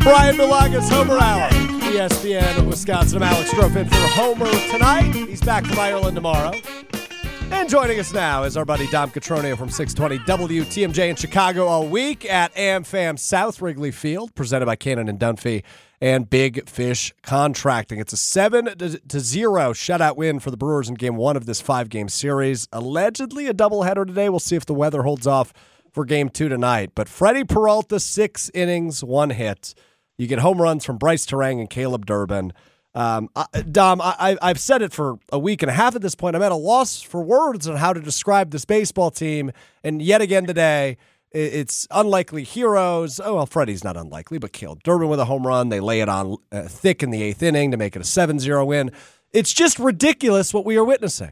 Brian Milaga's Homer Hour. ESPN Wisconsin. I'm Alex Strofe in for Homer tonight. He's back from Ireland tomorrow. And joining us now is our buddy Dom Catronio from 620 WTMJ in Chicago all week at AmFam South Wrigley Field, presented by Cannon and Dunphy and Big Fish Contracting. It's a 7-0 shutout win for the Brewers in Game 1 of this 5-game series. Allegedly a doubleheader today. We'll see if the weather holds off for Game 2 tonight. But Freddie Peralta, 6 innings, 1 hit. You get home runs from Bryce Terang and Caleb Durbin. Dom, I've said it for a week and a half at this point. I'm at a loss for words on how to describe this baseball team. And yet again today, it's unlikely heroes. Oh, well, Freddie's not unlikely, but Caleb Durbin with a home run. They lay it on thick in the 8th inning to make it a 7-0 win. It's just ridiculous what we are witnessing.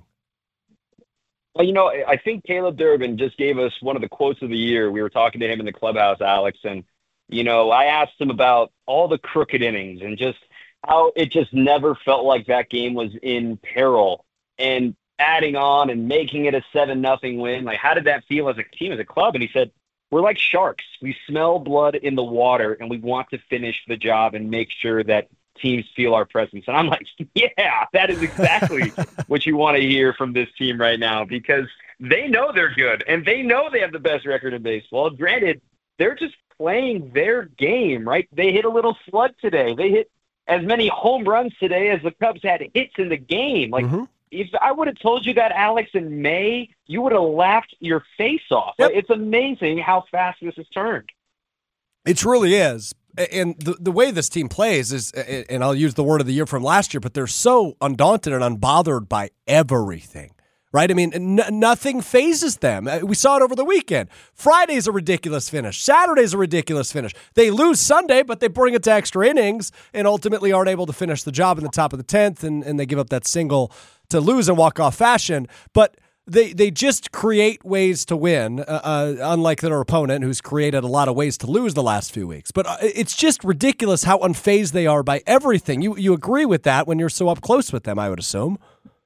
Well, I think Caleb Durbin just gave us one of the quotes of the year. We were talking to him in the clubhouse, Alex, and I asked him about all the crooked innings and just how it just never felt like that game was in peril, and adding on and making it a 7-0 win. Like, how did that feel as a team, as a club? And he said, we're like sharks. We smell blood in the water, and we want to finish the job and make sure that teams feel our presence. And I'm like, yeah, that is exactly what you want to hear from this team right now, because they know they're good, and they know they have the best record in baseball. Granted, they're just playing their game, right? They hit a little slug today. They hit as many home runs today as the Cubs had hits in the game. Like, if I would have told you that, Alex, in May, you would have laughed your face off. Yep. It's amazing how fast this has turned. It truly is. And the way this team plays is, and I'll use the word of the year from last year, but they're so undaunted and unbothered by everything. Right? I mean, nothing phases them. We saw it over the weekend. Friday's a ridiculous finish. Saturday's a ridiculous finish. They lose Sunday, but they bring it to extra innings and ultimately aren't able to finish the job in the top of the 10th, and they give up that single to lose in walk-off fashion. But they just create ways to win, unlike their opponent, who's created a lot of ways to lose the last few weeks. But it's just ridiculous how unfazed they are by everything. You agree with that when you're so up close with them, I would assume.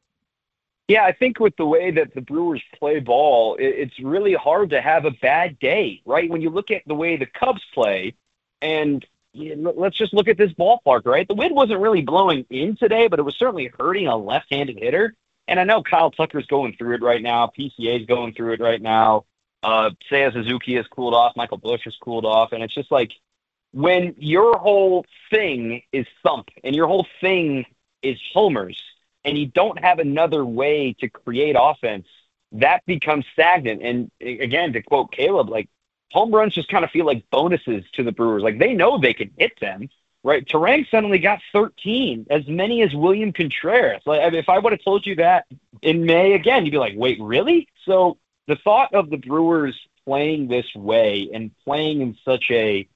Yeah, I think with the way that the Brewers play ball, it's really hard to have a bad day, right? When you look at the way the Cubs play, and let's just look at this ballpark, right? The wind wasn't really blowing in today, but it was certainly hurting a left-handed hitter. And I know Kyle Tucker's going through it right now. PCA's going through it right now. Seiya Suzuki has cooled off. Michael Busch has cooled off. And it's just like, when your whole thing is thump and your whole thing is homers, and you don't have another way to create offense, that becomes stagnant. And again, to quote Caleb, like, home runs just kind of feel like bonuses to the Brewers. Like, they know they can hit them, right? Terang suddenly got 13, as many as William Contreras. Like, if I would have told you that in May, again, you'd be like, wait, really? So the thought of the Brewers playing this way and playing in such a,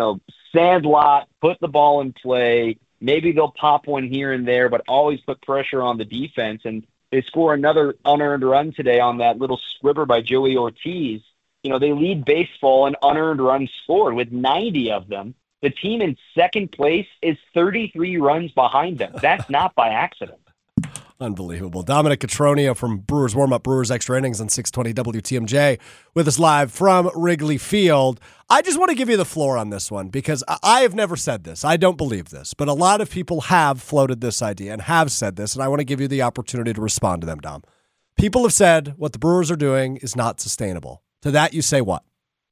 sandlot, put the ball in play, maybe they'll pop one here and there, but always put pressure on the defense. And they score another unearned run today on that little squibber by Joey Ortiz. They lead baseball in unearned runs scored with 90 of them. The team in second place is 33 runs behind them. That's not by accident. Unbelievable. Dominic Catronio from Brewers Warm-Up, Brewers Extra Innings on 620 WTMJ with us live from Wrigley Field. I just want to give you the floor on this one because I have never said this. I don't believe this, but a lot of people have floated this idea and have said this, and I want to give you the opportunity to respond to them, Dom. People have said what the Brewers are doing is not sustainable. To that, you say what?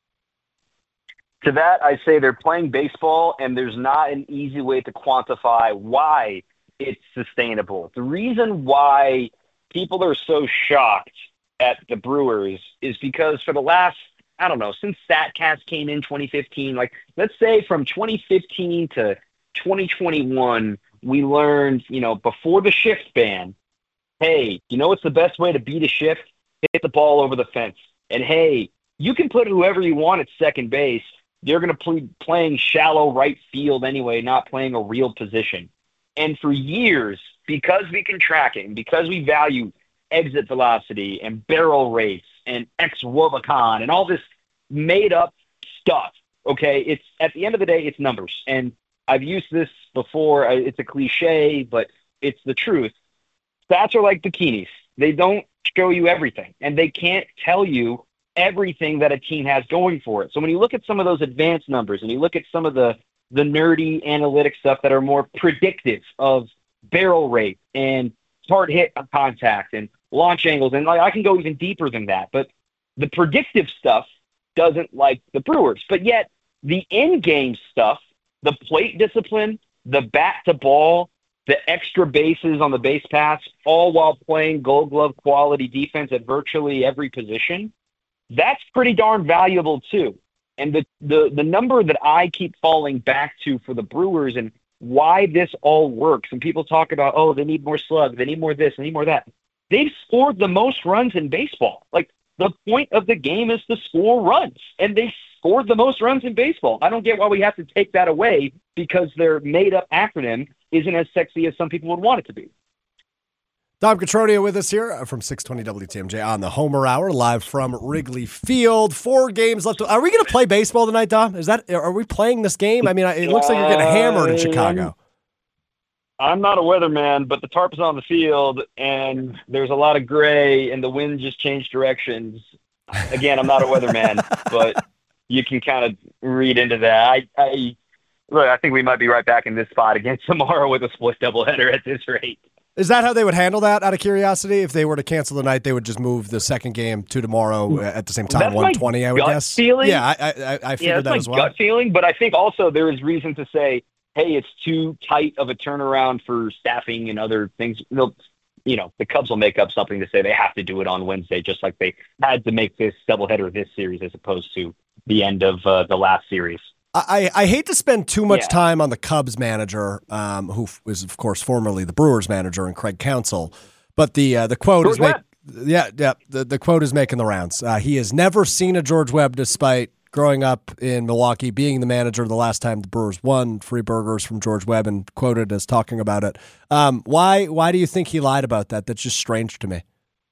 To that, I say they're playing baseball, and there's not an easy way to quantify why it's sustainable. The reason why people are so shocked at the Brewers is because for the last, since StatCast came in 2015, like, let's say from 2015 to 2021, we learned, before the shift ban, hey, what's the best way to beat a shift? Hit the ball over the fence. And hey, you can put whoever you want at second base. They're going to be playing shallow right field anyway, not playing a real position. And for years, because we can track it, and because we value exit velocity and barrel rates and xWOBAcon and all this made-up stuff, okay, it's at the end of the day, it's numbers. And I've used this before. It's a cliche, but it's the truth. Stats are like bikinis. They don't show you everything, and they can't tell you everything that a team has going for it. So when you look at some of those advanced numbers and you look at some of the the nerdy analytic stuff that are more predictive of barrel rate and hard hit contact and launch angles. And I can go even deeper than that. But the predictive stuff doesn't like the Brewers. But yet the in-game stuff, the plate discipline, the bat to ball, the extra bases on the base paths, all while playing Gold Glove quality defense at virtually every position, that's pretty darn valuable too. And the number that I keep falling back to for the Brewers and why this all works, and people talk about, oh, they need more slugs, they need more this, they need more that. They've scored the most runs in baseball. Like, the point of the game is to score runs, and they scored the most runs in baseball. I don't get why we have to take that away because their made-up acronym isn't as sexy as some people would want it to be. Dom Cotroneo with us here from 620 WTMJ on the Homer Hour, live from Wrigley Field. 4 games left. Are we going to play baseball tonight, Dom? Are we playing this game? I mean, it looks like you're getting hammered in Chicago. I'm not a weatherman, but the tarp is on the field, and there's a lot of gray, and the wind just changed directions. Again, I'm not a weatherman, but you can kind of read into that. I think we might be right back in this spot again tomorrow with a split doubleheader at this rate. Is that how they would handle that, out of curiosity? If they were to cancel the night, they would just move the second game to tomorrow at the same time, 1:20, I would guess? Feeling. Yeah, I figured that as well. That's my gut feeling, but I think also there is reason to say, hey, it's too tight of a turnaround for staffing and other things. The Cubs will make up something to say they have to do it on Wednesday, just like they had to make this doubleheader this series as opposed to the end of the last series. I hate to spend too much time on the Cubs manager, who is, of course, formerly the Brewers manager, and Craig Counsell, but the quote is the quote is making the rounds. He has never seen a George Webb, despite growing up in Milwaukee, being the manager the last time the Brewers won. Free burgers from George Webb, and quoted as talking about it. Why do you think he lied about that? That's just strange to me.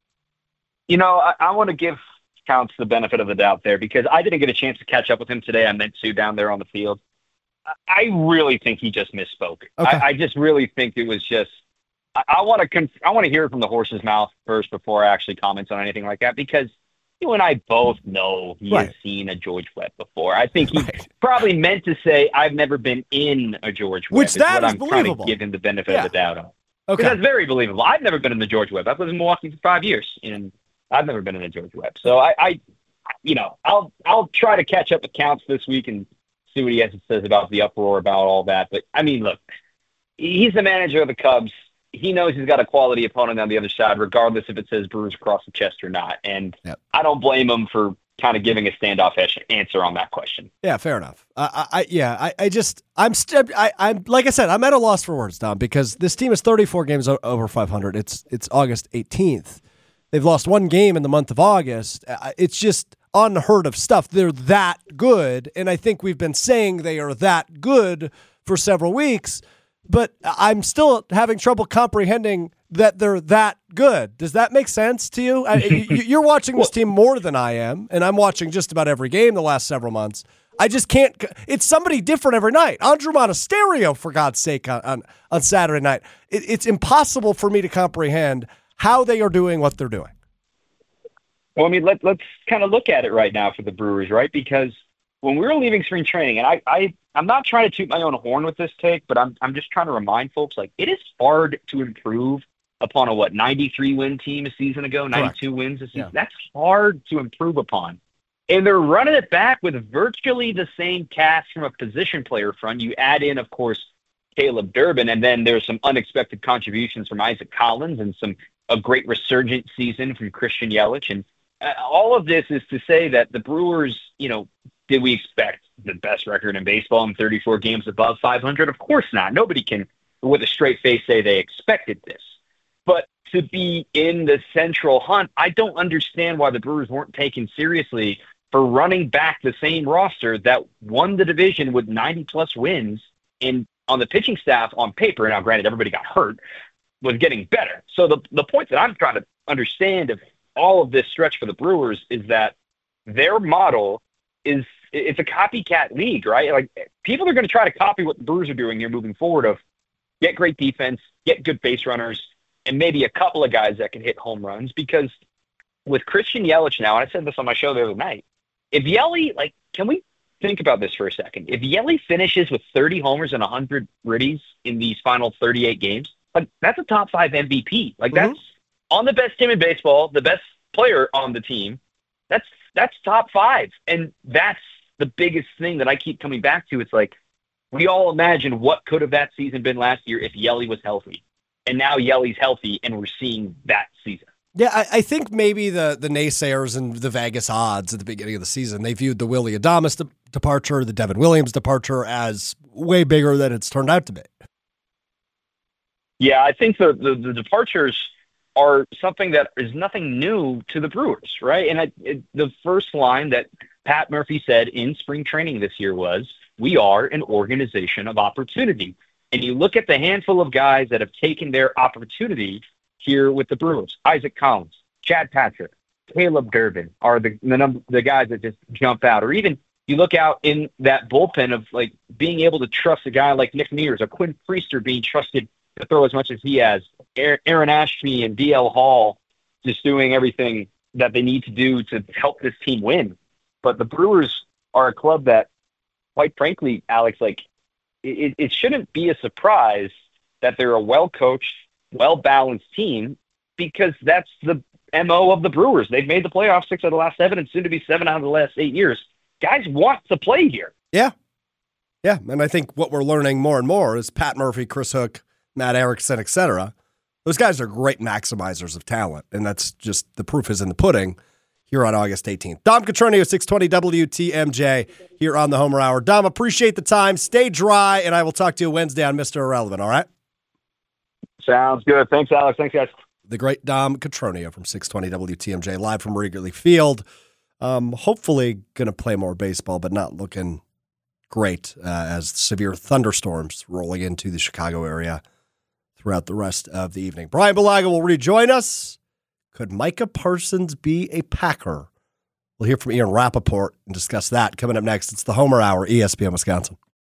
I want to give Counts the benefit of the doubt there because I didn't get a chance to catch up with him today. I meant to down there on the field. I really think he just misspoke. Okay. I just really think it was just. I want to hear it from the horse's mouth first before I actually comment on anything like that because you and I both know he has seen a George Webb before. I think he probably meant to say I've never been in a George Webb. Which that is I'm believable. Trying to give him the benefit of the doubt on. Okay, because that's very believable. I've never been in the George Webb. I've lived in Milwaukee for 5 years and I've never been in a George Webb. So I'll try to catch up with Counts this week and see what he has to say about the uproar about all that. But I mean, look, he's the manager of the Cubs. He knows he's got a quality opponent on the other side, regardless if it says Brewers across the chest or not. And I don't blame him for kind of giving a standoffish answer on that question. Yeah, fair enough. I'm like I said, I'm at a loss for words, Dom, because this team is 34 games over 500. It's August 18th. They've lost 1 game in the month of August. It's just unheard of stuff. They're that good, and I think we've been saying they are that good for several weeks, but I'm still having trouble comprehending that they're that good. Does that make sense to you? You're watching this team more than I am, and I'm watching just about every game the last several months. I just can't. It's somebody different every night. Andrew Monasterio, for God's sake, on Saturday night. It's impossible for me to comprehend how they are doing what they're doing. Well, I mean, let's kind of look at it right now for the Brewers, right? Because when we were leaving spring training, and I'm not trying to toot my own horn with this take, but I'm just trying to remind folks, like, it is hard to improve upon a 93-win team a season ago, 92 wins a season. Yeah. That's hard to improve upon. And they're running it back with virtually the same cast from a position player front. You add in, of course, Caleb Durbin, and then there's some unexpected contributions from Isaac Collins and a great resurgent season from Christian Yelich. And all of this is to say that the Brewers, did we expect the best record in baseball in 34 games above 500? Of course not. Nobody can, with a straight face, say they expected this. But to be in the central hunt, I don't understand why the Brewers weren't taken seriously for running back the same roster that won the division with 90-plus wins and on the pitching staff on paper. Now, granted, everybody got hurt, was getting better. So the point that I'm trying to understand of all of this stretch for the Brewers is that their model it's a copycat league, right? Like, people are going to try to copy what the Brewers are doing here moving forward of get great defense, get good base runners, and maybe a couple of guys that can hit home runs. Because with Christian Yelich now, and I said this on my show the other night, if Yelich, can we think about this for a second. If Yelly finishes with 30 homers and 100 ribbies in these final 38 games, like that's a top 5 MVP. Like that's on the best team in baseball, the best player on the team. That's top 5. And that's the biggest thing that I keep coming back to. It's like, we all imagine what could have that season been last year if Yelly was healthy. And now Yelly's healthy, and we're seeing that season. Yeah, I think maybe the naysayers and the Vegas odds at the beginning of the season, they viewed the Willy Adames departure, the Devin Williams departure as way bigger than it's turned out to be. Yeah, I think the departures are something that is nothing new to the Brewers, right? And the first line that Pat Murphy said in spring training this year was, we are an organization of opportunity. And you look at the handful of guys that have taken their opportunity here with the Brewers. Isaac Collins, Chad Patrick, Caleb Durbin are the guys that just jump out. Or even you look out in that bullpen of like being able to trust a guy like Nick Mears or Quinn Priester being trusted to throw as much as he has. Aaron Ashby and DL Hall just doing everything that they need to do to help this team win. But the Brewers are a club that, quite frankly, Alex, like it shouldn't be a surprise that they're a well-coached, well-balanced team, because that's the MO of the Brewers. They've made the playoffs 6 out of the last 7 and soon to be 7 out of the last 8 years. Guys want to play here. Yeah. Yeah, and I think what we're learning more and more is Pat Murphy, Chris Hook, Matt Erickson, etc. Those guys are great maximizers of talent, and that's just the proof is in the pudding here on August 18th. Dom Catronio, 620 WTMJ, here on the Homer Hour. Dom, appreciate the time. Stay dry, and I will talk to you Wednesday on Mr. Irrelevant, all right? Sounds good. Thanks, Alex. Thanks, guys. The great Dom Catronio from 620 WTMJ, live from Wrigley Field. Hopefully going to play more baseball, but not looking great as severe thunderstorms rolling into the Chicago area throughout the rest of the evening. Brian Bulaga will rejoin us. Could Micah Parsons be a Packer? We'll hear from Ian Rappaport and discuss that coming up next. It's the Homer Hour, ESPN Wisconsin.